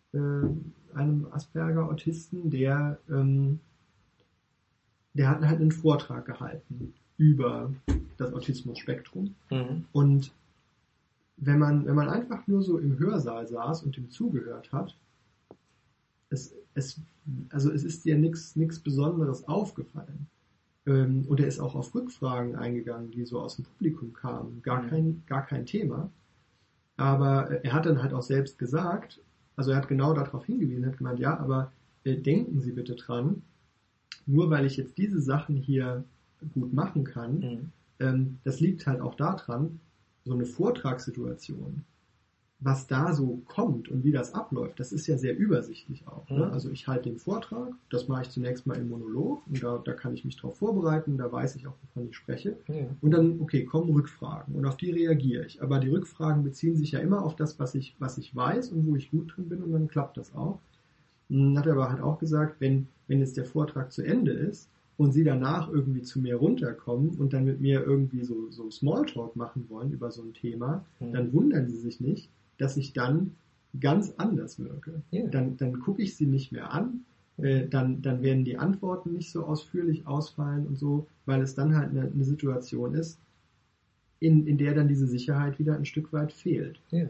einem Asperger-Autisten, der hat halt einen Vortrag gehalten über das Autismus-Spektrum. Mhm. Und wenn man einfach nur so im Hörsaal saß und ihm zugehört hat, es ist dir nichts Besonderes aufgefallen. Und er ist auch auf Rückfragen eingegangen, die so aus dem Publikum kamen. Gar kein Thema. Aber er hat dann halt auch selbst gesagt, also er hat genau darauf hingewiesen, hat gemeint, ja, aber denken Sie bitte dran, nur weil ich jetzt diese Sachen hier gut machen kann, das liegt halt auch daran, so eine Vortragssituation, was da so kommt und wie das abläuft, das ist ja sehr übersichtlich auch. Ne? Also ich halte den Vortrag, das mache ich zunächst mal im Monolog und da kann ich mich drauf vorbereiten, da weiß ich auch, wovon ich spreche. Ja. Und dann, okay, kommen Rückfragen und auf die reagiere ich. Aber die Rückfragen beziehen sich ja immer auf das, was ich weiß und wo ich gut drin bin und dann klappt das auch. Hat er aber halt auch gesagt, wenn jetzt der Vortrag zu Ende ist und sie danach irgendwie zu mir runterkommen und dann mit mir irgendwie so Smalltalk machen wollen über so ein Thema, dann wundern sie sich nicht, dass ich dann ganz anders wirke. Yeah. Dann gucke ich sie nicht mehr an, dann werden die Antworten nicht so ausführlich ausfallen und so, weil es dann halt eine Situation ist, in der dann diese Sicherheit wieder ein Stück weit fehlt. Yeah.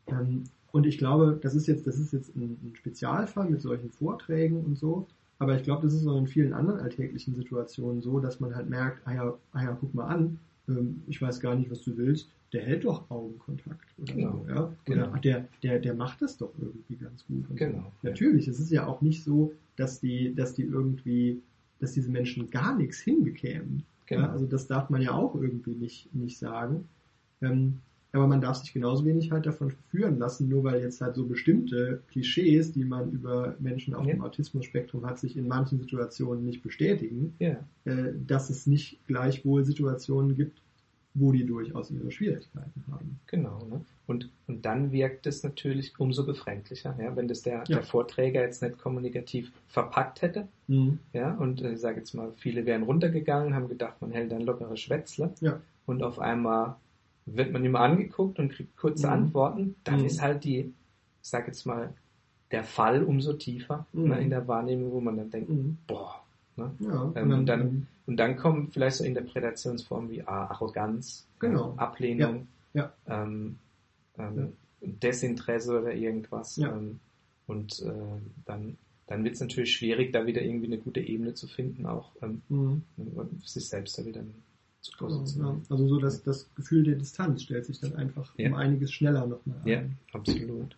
Und ich glaube, das ist jetzt ein Spezialfall mit solchen Vorträgen und so, aber ich glaube, das ist auch in vielen anderen alltäglichen Situationen so, dass man halt merkt, guck mal an, ich weiß gar nicht, was du willst, der hält doch Augenkontakt. Oder genau. So, ja? Genau. Oder der macht das doch irgendwie ganz gut. Und genau. So. Natürlich, es ist ja auch nicht so, dass diese Menschen gar nichts hinbekämen. Genau. Ja? Also das darf man ja auch irgendwie nicht sagen. Aber man darf sich genauso wenig halt davon verführen lassen, nur weil jetzt halt so bestimmte Klischees, die man über Menschen auf dem Autismus-Spektrum hat, sich in manchen Situationen nicht bestätigen, dass es nicht gleichwohl Situationen gibt, wo die durchaus ihre Schwierigkeiten haben. Genau, ne? Und dann wirkt es natürlich umso befremdlicher, ja? Wenn das der Vorträger jetzt nicht kommunikativ verpackt hätte. Ja? Und ich sage jetzt mal, viele wären runtergegangen, haben gedacht, man hält ein lockeres Schwätzle und auf einmal wird man immer angeguckt und kriegt kurze Antworten, dann ist halt ich sage jetzt mal, der Fall umso tiefer in der Wahrnehmung, wo man dann denkt, boah. Ne? Ja, und dann kommen vielleicht so Interpretationsformen wie Arroganz, Ablehnung, Desinteresse oder irgendwas. Und dann wird es natürlich schwierig, da wieder irgendwie eine gute Ebene zu finden, auch sich selbst da wieder zu positionieren. Ja. Also so das Gefühl der Distanz stellt sich dann einfach um einiges schneller nochmal ein. Ja, absolut.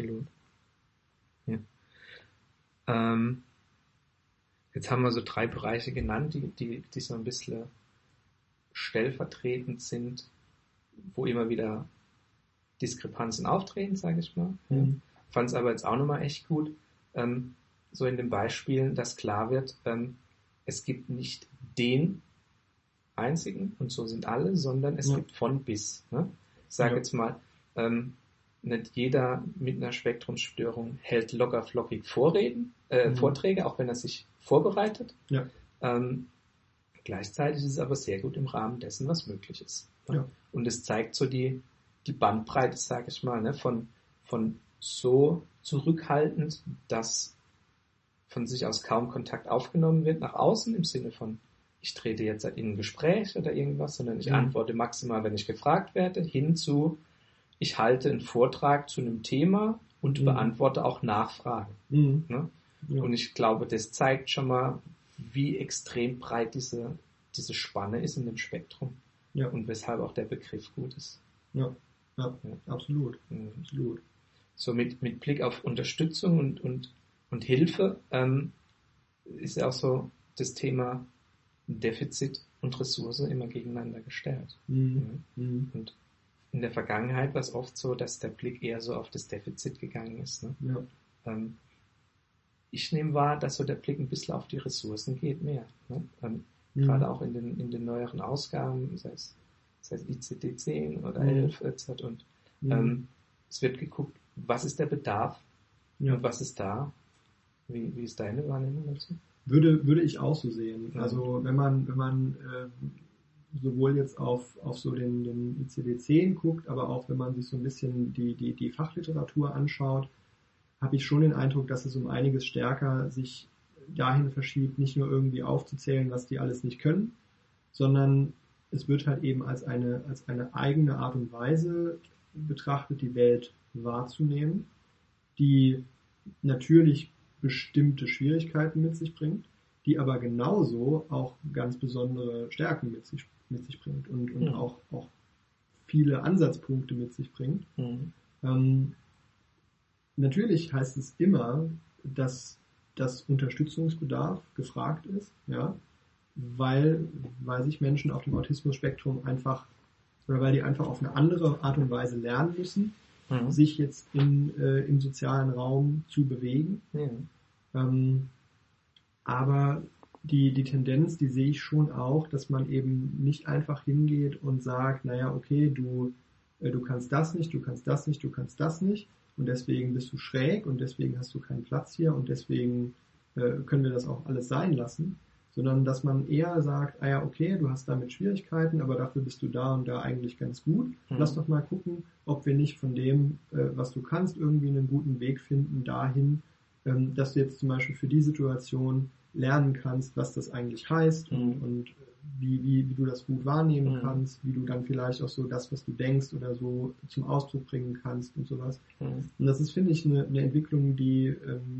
Ja. Jetzt haben wir so 3 Bereiche genannt, die so ein bisschen stellvertretend sind, wo immer wieder Diskrepanzen auftreten, sage ich mal. Fand es aber jetzt auch nochmal echt gut, so in den Beispielen, dass klar wird, es gibt nicht den einzigen und so sind alle, sondern es gibt von bis. Ne? Ich sage jetzt mal, nicht jeder mit einer Spektrumsstörung hält locker flockig Vorträge, auch wenn er sich vorbereitet. Ja. Gleichzeitig ist es aber sehr gut im Rahmen dessen, was möglich ist. Ne? Ja. Und es zeigt so die Bandbreite, sage ich mal, ne? von so zurückhaltend, dass von sich aus kaum Kontakt aufgenommen wird nach außen, im Sinne von, ich trete jetzt in ein Gespräch oder irgendwas, sondern ich antworte maximal, wenn ich gefragt werde, hinzu, ich halte einen Vortrag zu einem Thema und beantworte auch Nachfragen. Ne? Ja. Und ich glaube, das zeigt schon mal, wie extrem breit diese Spanne ist in dem Spektrum. Ja. Und weshalb auch der Begriff gut ist. Ja. Absolut. Absolut. So mit Blick auf Unterstützung und Hilfe ist ja auch so das Thema Defizit und Ressource immer gegeneinander gestellt. Und in der Vergangenheit war es oft so, dass der Blick eher so auf das Defizit gegangen ist. Ne? Ja. Ich nehme wahr, dass so der Blick ein bisschen auf die Ressourcen geht, mehr. Ne? Gerade auch in den neueren Ausgaben, sei es ICD-10 oder 11 etc. Und es wird geguckt, was ist der Bedarf und was ist da. Wie ist deine Wahrnehmung dazu? Würde ich auch so sehen. Also wenn man sowohl jetzt auf so den ICD-10 guckt, aber auch wenn man sich so ein bisschen die Fachliteratur anschaut, habe ich schon den Eindruck, dass es um einiges stärker sich dahin verschiebt, nicht nur irgendwie aufzuzählen, was die alles nicht können, sondern es wird halt eben als eine eigene Art und Weise betrachtet, die Welt wahrzunehmen, die natürlich bestimmte Schwierigkeiten mit sich bringt, die aber genauso auch ganz besondere Stärken mit sich bringt und auch viele Ansatzpunkte mit sich bringt. Natürlich heißt es immer, dass das Unterstützungsbedarf gefragt ist, ja, weil sich Menschen auf dem Autismus-Spektrum weil die einfach auf eine andere Art und Weise lernen müssen, sich jetzt im sozialen Raum zu bewegen. Aber die Tendenz, die sehe ich schon auch, dass man eben nicht einfach hingeht und sagt, naja, okay, du kannst das nicht, du kannst das nicht, du kannst das nicht und deswegen bist du schräg und deswegen hast du keinen Platz hier und deswegen können wir das auch alles sein lassen, sondern dass man eher sagt, okay, du hast damit Schwierigkeiten, aber dafür bist du da und da eigentlich ganz gut. Lass doch mal gucken, ob wir nicht von dem, was du kannst, irgendwie einen guten Weg finden dahin, dass du jetzt zum Beispiel für die Situation lernen kannst, was das eigentlich heißt und wie du das gut wahrnehmen kannst, wie du dann vielleicht auch so das, was du denkst oder so zum Ausdruck bringen kannst und sowas. Und das ist, finde ich, eine Entwicklung, die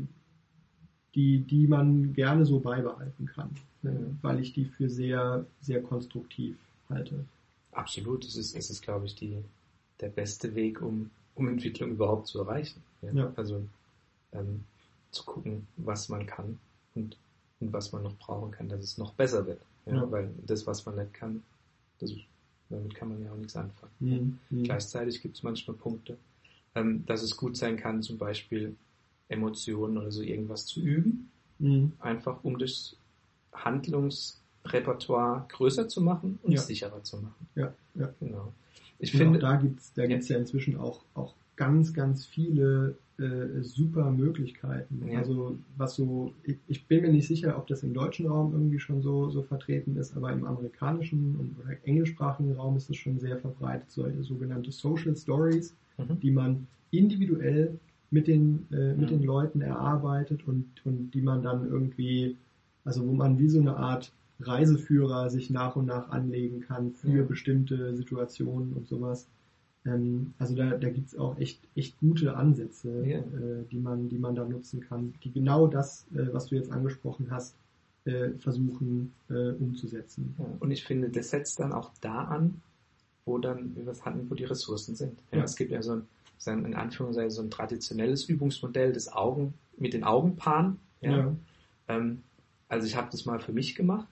man gerne so beibehalten kann, weil ich die für sehr, sehr konstruktiv halte. Absolut, es ist, glaube ich, der beste Weg, um Entwicklung überhaupt zu erreichen. Ja? Also zu gucken, was man kann und was man noch brauchen kann, dass es noch besser wird. Ja? Weil das, was man nicht kann, damit kann man ja auch nichts anfangen. Gleichzeitig gibt es manchmal Punkte, dass es gut sein kann, zum Beispiel Emotionen oder so irgendwas zu üben, einfach um das Handlungsrepertoire größer zu machen und sicherer zu machen. Ja. Genau. Ich finde, da gibt's ja inzwischen auch ganz, ganz viele super Möglichkeiten. Ja. Also ich bin mir nicht sicher, ob das im deutschen Raum irgendwie schon so vertreten ist, aber im amerikanischen oder englischsprachigen Raum ist es schon sehr verbreitet, solche sogenannte Social Stories, die man individuell mit den Leuten erarbeitet und die man dann irgendwie, also wo man wie so eine Art Reiseführer sich nach und nach anlegen kann für bestimmte Situationen und sowas. Also da gibt's auch echt gute Ansätze, die man da nutzen kann, die genau das, was du jetzt angesprochen hast, versuchen umzusetzen. Ja. Und ich finde, das setzt dann auch da an, wo die Ressourcen sind. Ja. Es gibt ja in Anführungszeichen so ein traditionelles Übungsmodell mit den Augenpaaren. Ja. Also ich habe das mal für mich gemacht.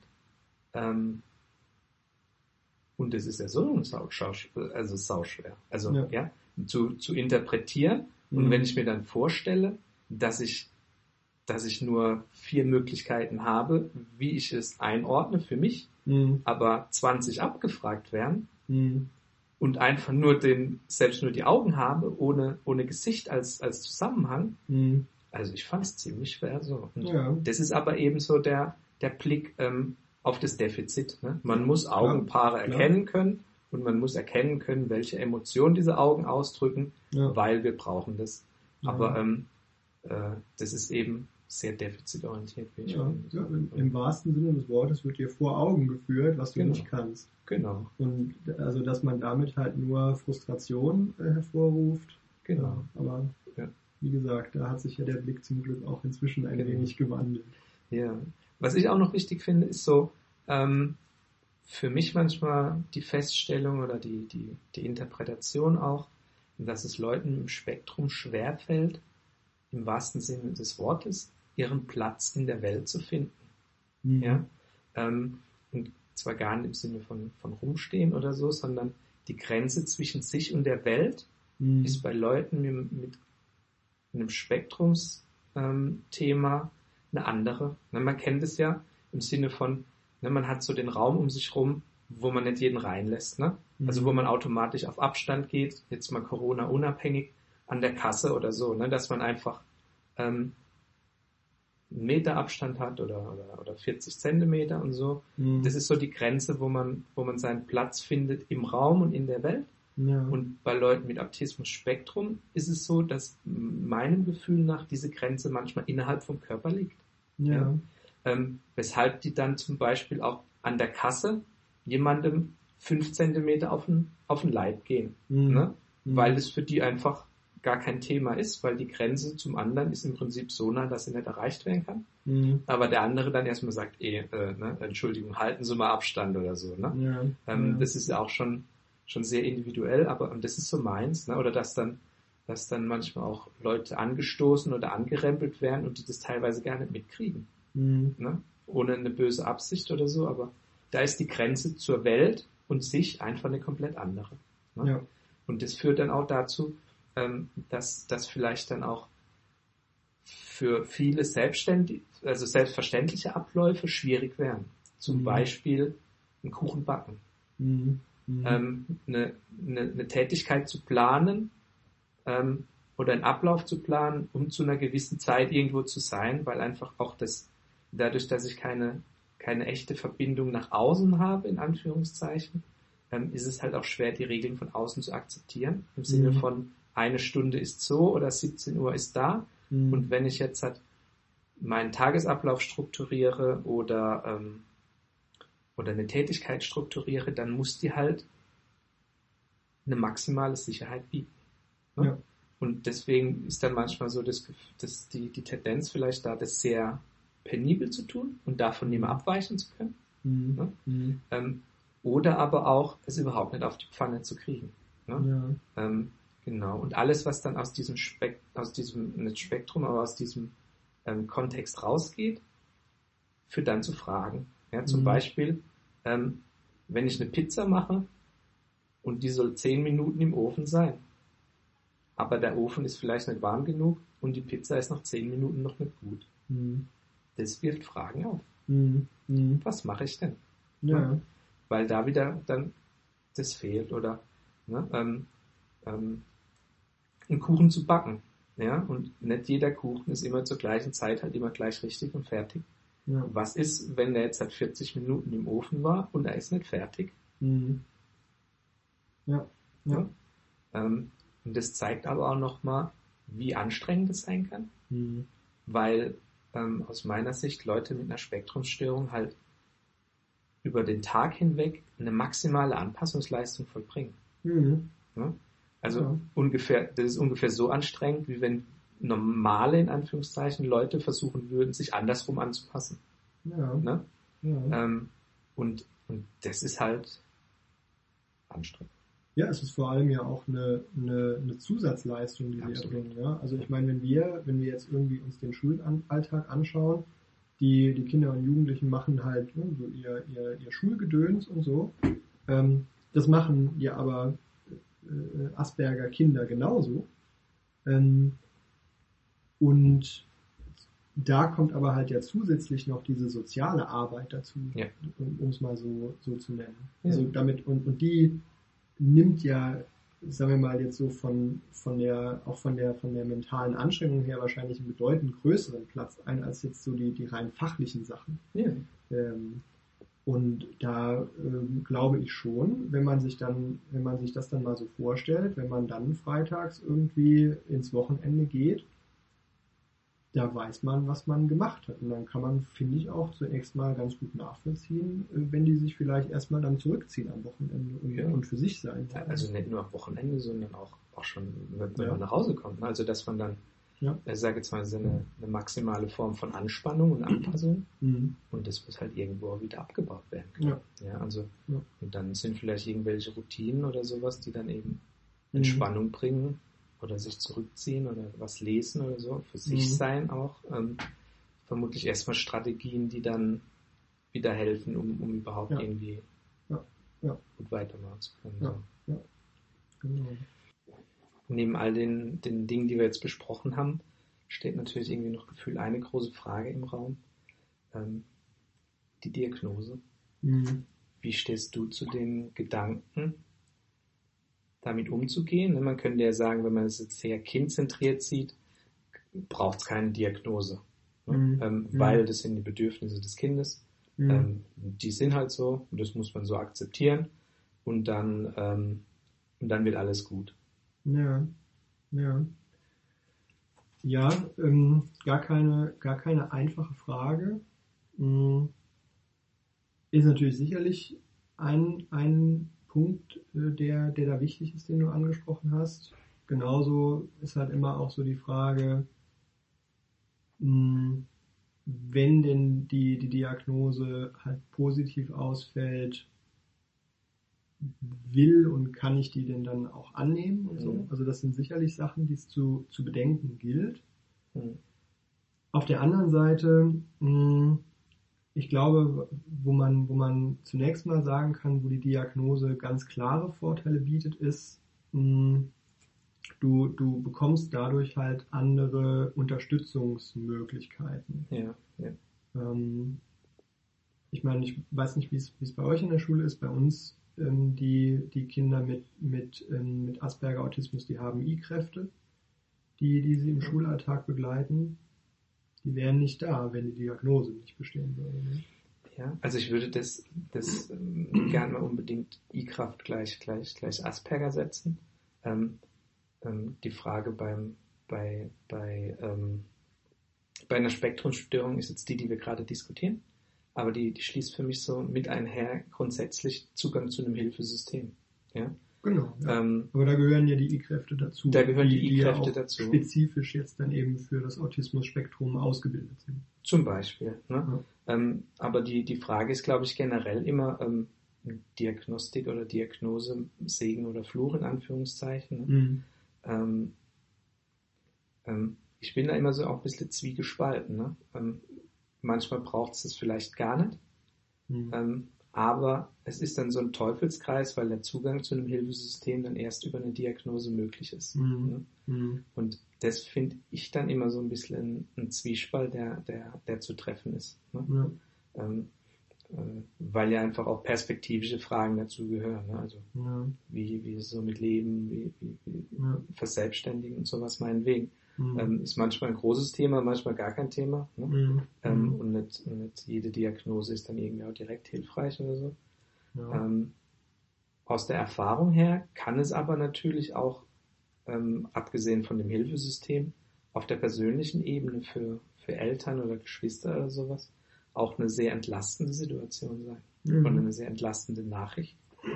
Und das ist ja so sauschwer. Also zu interpretieren. Und wenn ich mir dann vorstelle, dass ich nur 4 Möglichkeiten habe, wie ich es einordne für mich, aber 20 abgefragt werden und einfach selbst nur die Augen habe, ohne Gesicht als Zusammenhang. Also ich fand es ziemlich schwer so. Und das ist aber eben so der Blick auf das Defizit. Ne? Man muss Augenpaare erkennen können und man muss erkennen können, welche Emotionen diese Augen ausdrücken, weil wir brauchen das. Aber das ist eben sehr defizitorientiert. Im wahrsten Sinne des Wortes wird dir vor Augen geführt, was du nicht kannst. Genau. Und also, dass man damit halt nur Frustration hervorruft. Genau. Aber wie gesagt, da hat sich ja der Blick zum Glück auch inzwischen ein wenig gewandelt. Ja. Was ich auch noch wichtig finde, ist so für mich manchmal die Feststellung oder die Interpretation auch, dass es Leuten im Spektrum schwerfällt, im wahrsten Sinne des Wortes, ihren Platz in der Welt zu finden. Ja? Und zwar gar nicht im Sinne von rumstehen oder so, sondern die Grenze zwischen sich und der Welt ist bei Leuten mit einem Spektrumsthema eine andere. Man kennt es ja im Sinne von, man hat so den Raum um sich rum, wo man nicht jeden reinlässt. Ne? Also wo man automatisch auf Abstand geht, jetzt mal Corona unabhängig, an der Kasse oder so, ne? Dass man einfach einen Meter Abstand hat oder 40 Zentimeter und so. Das ist so die Grenze, wo man seinen Platz findet im Raum und in der Welt. Ja. Und bei Leuten mit Autismus-Spektrum ist es so, dass meinem Gefühl nach diese Grenze manchmal innerhalb vom Körper liegt. Ja. Weshalb die dann zum Beispiel auch an der Kasse jemandem 5 Zentimeter auf den Leib gehen. Ne? Weil das für die einfach gar kein Thema ist, weil die Grenze zum anderen ist im Prinzip so nah, dass sie nicht erreicht werden kann. Aber der andere dann erstmal sagt, ne, Entschuldigung, halten Sie mal Abstand oder so. Ne? Das ist ja auch schon sehr individuell, und das ist so meins. Ne? Oder dass dann manchmal auch Leute angestoßen oder angerempelt werden und die das teilweise gar nicht mitkriegen. Ne? Ohne eine böse Absicht oder so, aber da ist die Grenze zur Welt und sich einfach eine komplett andere. Ne? Ja. Und das führt dann auch dazu, dass vielleicht dann auch für viele selbstverständliche Abläufe schwierig werden. Zum Beispiel einen Kuchen backen. Eine Tätigkeit zu planen oder einen Ablauf zu planen, um zu einer gewissen Zeit irgendwo zu sein, weil einfach auch dadurch, dass ich keine echte Verbindung nach außen habe, in Anführungszeichen, ist es halt auch schwer, die Regeln von außen zu akzeptieren. Im Sinne von, 1 Stunde ist so oder 17 Uhr ist da. Und wenn ich jetzt halt meinen Tagesablauf strukturiere oder eine Tätigkeit strukturiere, dann muss die halt eine maximale Sicherheit bieten. Ne? Ja. Und deswegen ist dann manchmal so die Tendenz vielleicht da, das sehr penibel zu tun und davon nicht mehr abweichen zu können. Ne? Oder aber auch, es überhaupt nicht auf die Pfanne zu kriegen. Ne? Ja. Genau. Und alles, was dann aus diesem nicht Spektrum, aber aus diesem Kontext rausgeht, führt dann zu Fragen. Ja, zum Beispiel, wenn ich eine Pizza mache und die soll 10 Minuten im Ofen sein, aber der Ofen ist vielleicht nicht warm genug und die Pizza ist nach 10 Minuten noch nicht gut. Das wirft Fragen auf. Was mache ich denn? Ja. Weil da wieder dann das fehlt oder einen Kuchen zu backen. Ja? Und nicht jeder Kuchen ist immer zur gleichen Zeit halt immer gleich richtig und fertig. Ja. Was ist, wenn der jetzt halt 40 Minuten im Ofen war und er ist nicht fertig? Ja. Ja? Und das zeigt aber auch nochmal, wie anstrengend es sein kann. Weil aus meiner Sicht Leute mit einer Spektrumsstörung halt über den Tag hinweg eine maximale Anpassungsleistung vollbringen. Ja? Also das ist ungefähr so anstrengend, wie wenn normale, in Anführungszeichen, Leute versuchen würden, sich andersrum anzupassen. Ja. Ne? Ja. Und das ist halt anstrengend. Ja, es ist vor allem ja auch eine Zusatzleistung, die wir erbringen. Ja? Also ich meine, wenn wir jetzt irgendwie uns den Schulalltag anschauen, die Kinder und Jugendlichen machen halt so ihr Schulgedöns und so. Das machen ja aber Asperger Kinder genauso. Und da kommt aber halt ja zusätzlich noch diese soziale Arbeit dazu, um es mal so zu nennen. Ja. Also damit, und die nimmt ja, sagen wir mal jetzt so von der mentalen Anstrengung her wahrscheinlich einen bedeutend größeren Platz ein, als jetzt so die rein fachlichen Sachen. Ja. Und da glaube ich schon, wenn man sich das dann mal so vorstellt, wenn man dann freitags irgendwie ins Wochenende geht, da weiß man, was man gemacht hat. Und dann kann man, finde ich, auch zunächst mal ganz gut nachvollziehen, wenn die sich vielleicht erstmal dann zurückziehen am Wochenende und für sich sein wollen. Also nicht nur am Wochenende, sondern auch schon, wenn man nach Hause kommt. Also dass man dann, ich sage jetzt mal, so eine maximale Form von Anspannung und Anpassung und das muss halt irgendwo wieder abgebaut werden können. Und dann sind vielleicht irgendwelche Routinen oder sowas, die dann eben Entspannung bringen oder sich zurückziehen oder was lesen oder so, für sich sein auch. Vermutlich erstmal Strategien, die dann wieder helfen, um überhaupt irgendwie gut weitermachen zu können. Ja. Ja. Genau. Neben all den Dingen, die wir jetzt besprochen haben, steht natürlich irgendwie noch gefühlt eine große Frage im Raum. Die Diagnose. Wie stehst du zu dem Gedanken, damit umzugehen? Man könnte ja sagen, wenn man es jetzt sehr kindzentriert sieht, braucht es keine Diagnose. Weil das sind die Bedürfnisse des Kindes. Die sind halt so und das muss man so akzeptieren. Und dann und dann wird alles gut. Ja, ja. Ja, gar keine einfache Frage. Ist natürlich sicherlich ein Punkt, der da wichtig ist, den du angesprochen hast. Genauso ist halt immer auch so die Frage, wenn denn die Diagnose halt positiv ausfällt, will und kann ich die denn dann auch annehmen und so. Also das sind sicherlich Sachen, die es zu bedenken gilt. Auf der anderen Seite, ich glaube, wo man zunächst mal sagen kann, wo die Diagnose ganz klare Vorteile bietet, ist, du bekommst dadurch halt andere Unterstützungsmöglichkeiten. Ja. Ich meine, ich weiß nicht, wie es bei euch in der Schule ist. Bei uns, die Kinder mit Asperger-Autismus, die haben I-Kräfte, die sie im Schulalltag begleiten. Die wären nicht da, wenn die Diagnose nicht bestehen würde. Ne? Ja, also ich würde das gerne mal unbedingt I-Kraft gleich Asperger setzen. Die Frage bei einer Spektrumstörung ist jetzt die wir gerade diskutieren, aber die schließt für mich so mit einher grundsätzlich Zugang zu einem Hilfesystem. Ja? Genau. Ja. Aber da gehören ja die I-Kräfte dazu. Da gehören die ja I-Kräfte auch dazu. Spezifisch jetzt dann eben für das Autismus-Spektrum ausgebildet sind. Zum Beispiel. Ne? Ja. Aber die Frage ist, glaube ich, generell immer Diagnostik oder Diagnose, Segen oder Fluch in Anführungszeichen. Ne? Ich bin da immer so auch ein bisschen zwiegespalten. Ne? Manchmal braucht es das vielleicht gar nicht. Aber es ist dann so ein Teufelskreis, weil der Zugang zu einem Hilfesystem dann erst über eine Diagnose möglich ist. Ne? Und das finde ich dann immer so ein bisschen ein Zwiespalt, der zu treffen ist. Ne? Ja. Weil ja einfach auch perspektivische Fragen dazu gehören. Ne? Also wie ist es so mit Leben, wie Verselbstständigen und sowas meinetwegen. Ist manchmal ein großes Thema, manchmal gar kein Thema. Ne? Und nicht jede Diagnose ist dann irgendwie auch direkt hilfreich oder so. Ja. Aus der Erfahrung her kann es aber natürlich auch, abgesehen von dem Hilfesystem, auf der persönlichen Ebene für Eltern oder Geschwister oder sowas auch eine sehr entlastende Situation sein. Und eine sehr entlastende Nachricht.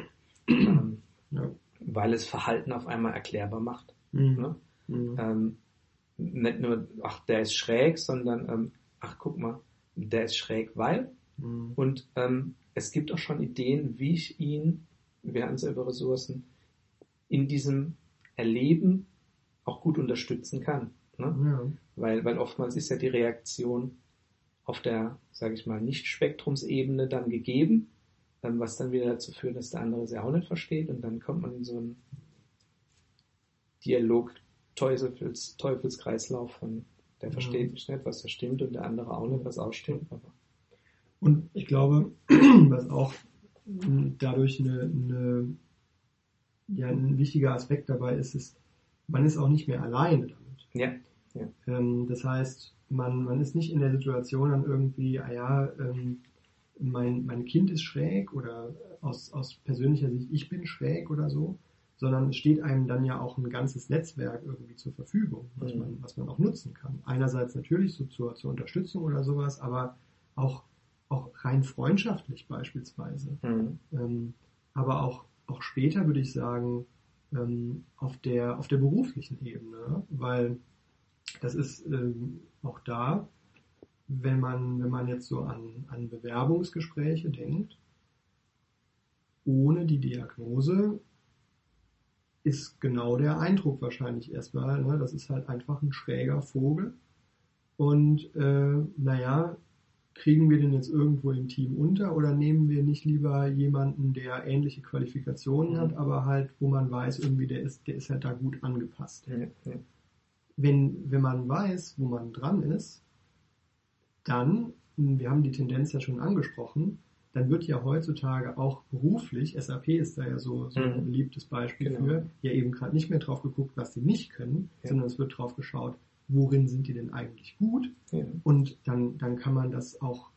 Weil es Verhalten auf einmal erklärbar macht. Ne? Nicht nur, ach, der ist schräg, sondern, ach, guck mal, der ist schräg, weil. Und es gibt auch schon Ideen, wie ich ihn, wir hatten es ja über Ressourcen, in diesem Erleben auch gut unterstützen kann. Ne? Ja. Weil oftmals ist ja die Reaktion auf der, sage ich mal, Nicht-Spektrumsebene dann gegeben, was dann wieder dazu führt, dass der andere es ja auch nicht versteht und dann kommt man in so einen Teufelskreislauf von, der versteht mich nicht, was da stimmt und der andere auch nicht, was auch stimmt. Aber und ich glaube, was auch dadurch ein wichtiger Aspekt dabei ist, man ist auch nicht mehr alleine damit. Ja. Das heißt, man ist nicht in der Situation dann irgendwie, mein Kind ist schräg oder aus persönlicher Sicht, ich bin schräg oder so, sondern es steht einem dann ja auch ein ganzes Netzwerk irgendwie zur Verfügung, was man auch nutzen kann. Einerseits natürlich so zur Unterstützung oder sowas, aber auch rein freundschaftlich beispielsweise. Aber auch später würde ich sagen, auf der beruflichen Ebene, weil das ist auch da, wenn man jetzt so an Bewerbungsgespräche denkt, ohne die Diagnose ist genau der Eindruck wahrscheinlich erstmal, ne? Das ist halt einfach ein schräger Vogel und kriegen wir den jetzt irgendwo im Team unter oder nehmen wir nicht lieber jemanden, der ähnliche Qualifikationen hat, aber halt, wo man weiß, irgendwie der ist halt da gut angepasst. Wenn man weiß, wo man dran ist, dann, wir haben die Tendenz ja schon angesprochen, dann wird ja heutzutage auch beruflich, SAP ist da ja so ein beliebtes Beispiel für, ja eben gerade nicht mehr drauf geguckt, was sie nicht können, sondern es wird drauf geschaut, worin sind die denn eigentlich gut? Ja. Und dann kann man das auch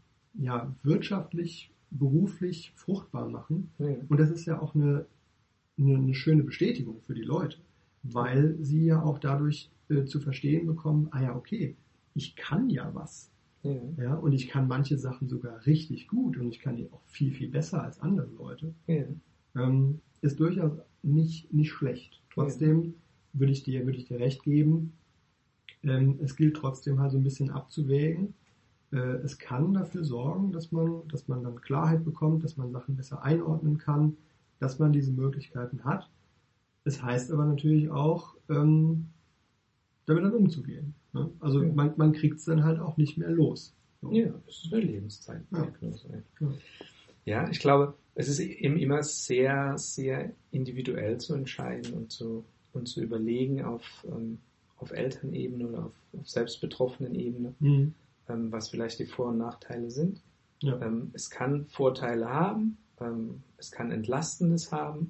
wirtschaftlich, beruflich fruchtbar machen. Ja. Und das ist ja auch eine eine schöne Bestätigung für die Leute, weil sie ja auch dadurch zu verstehen bekommen, ah ja, okay, ich kann ja was. Ja. Ja, und ich kann manche Sachen sogar richtig gut und ich kann die auch viel, viel besser als andere Leute. Ja. Ist durchaus nicht schlecht. Trotzdem würde ich dir recht geben, es gilt trotzdem halt so ein bisschen abzuwägen. Es kann dafür sorgen, dass man dann Klarheit bekommt, dass man Sachen besser einordnen kann, dass man diese Möglichkeiten hat. Es heißt aber natürlich auch, damit dann umzugehen. Ne? Also man kriegt es dann halt auch nicht mehr los. So. Ja, das ist eine Lebenszeitdiagnose. Ja. Ja, ich glaube, es ist eben immer sehr, sehr individuell zu entscheiden und zu überlegen auf Elternebene oder auf selbstbetroffenen Ebene, was vielleicht die Vor- und Nachteile sind. Ja. Es kann Vorteile haben, es kann Entlastendes haben,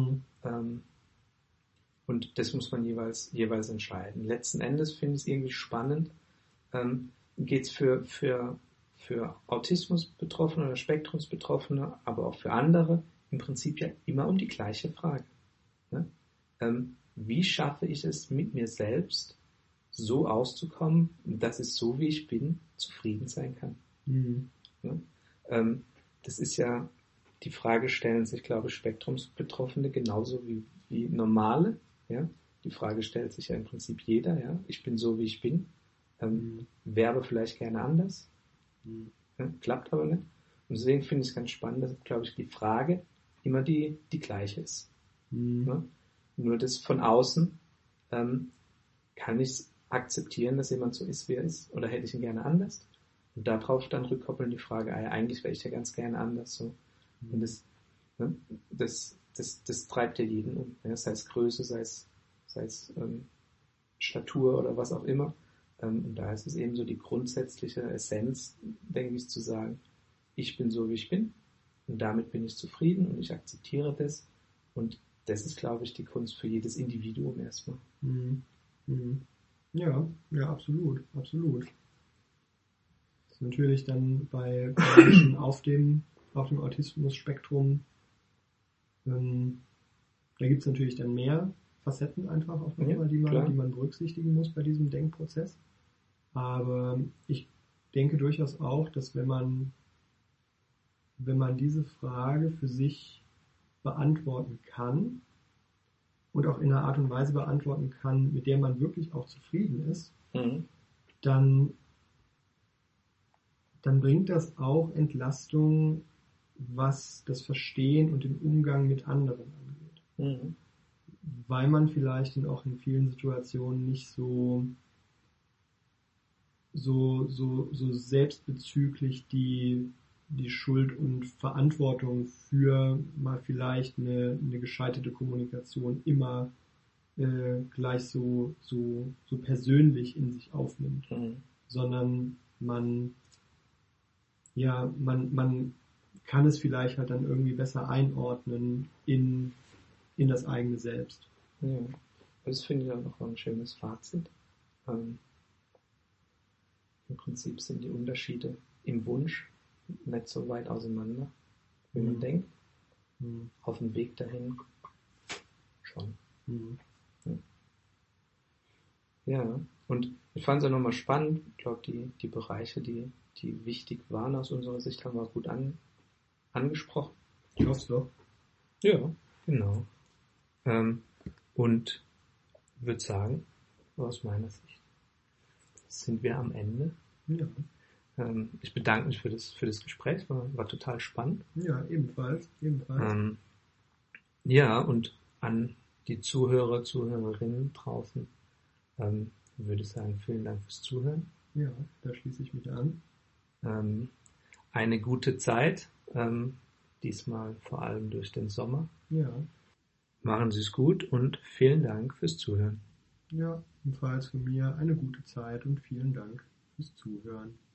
und das muss man jeweils entscheiden. Letzten Endes finde ich es irgendwie spannend, geht es für Autismusbetroffene oder Spektrumsbetroffene, aber auch für andere im Prinzip ja immer um die gleiche Frage. Ne? Wie schaffe ich es, mit mir selbst so auszukommen, dass ich so wie ich bin, zufrieden sein kann? Ne? Das ist ja, die Frage stellen sich, glaube ich, Spektrumsbetroffene genauso wie normale. Ja? Die Frage stellt sich ja im Prinzip jeder. Ja? Ich bin so wie ich bin. Wäre aber vielleicht gerne anders. Ja? Klappt aber nicht. Und deswegen finde ich es ganz spannend, dass, glaube ich, die Frage immer die gleiche ist. Ja? Nur das von außen, kann ich akzeptieren, dass jemand so ist, wie er ist, oder hätte ich ihn gerne anders? Und darauf dann rückkoppeln die Frage, eigentlich wäre ich ja ganz gerne anders. So. Und das treibt ja jeden um, ja? Sei es Größe, sei es Statur oder was auch immer. Und da ist es eben so die grundsätzliche Essenz, denke ich, zu sagen, ich bin so, wie ich bin und damit bin ich zufrieden und ich akzeptiere das. Und das ist, glaube ich, die Kunst für jedes Individuum erstmal. Ja, absolut. Das ist natürlich dann bei Menschen auf dem Autismus-Spektrum, da gibt es natürlich dann mehr Facetten einfach auch nochmal, die man berücksichtigen muss bei diesem Denkprozess. Aber ich denke durchaus auch, dass wenn man diese Frage für sich beantworten kann und auch in einer Art und Weise beantworten kann, mit der man wirklich auch zufrieden ist, dann bringt das auch Entlastung, was das Verstehen und den Umgang mit anderen angeht. Weil man vielleicht dann auch in vielen Situationen nicht so selbstbezüglich die Schuld und Verantwortung für mal vielleicht eine gescheiterte Kommunikation immer gleich so persönlich in sich aufnimmt, sondern man kann es vielleicht halt dann irgendwie besser einordnen in das eigene Selbst. Ja, das finde ich auch noch ein schönes Fazit. Im Prinzip sind die Unterschiede im Wunsch nicht so weit auseinander, wie man denkt. Auf dem Weg dahin schon. Ja, und ich fand es auch nochmal spannend. Ich glaube, die Bereiche, die wichtig waren aus unserer Sicht, haben wir gut angesprochen. Ich hoffe doch. Ja, genau. Und würde sagen, aus meiner Sicht sind wir am Ende. Ja. Ich bedanke mich für das Gespräch, war total spannend. Ja, ebenfalls. Ja, und an die Zuhörerinnen draußen würde ich sagen, vielen Dank fürs Zuhören. Ja, da schließe ich mich an. Eine gute Zeit, diesmal vor allem durch den Sommer. Ja. Machen Sie es gut und vielen Dank fürs Zuhören. Ja, ebenfalls von mir eine gute Zeit und vielen Dank fürs Zuhören.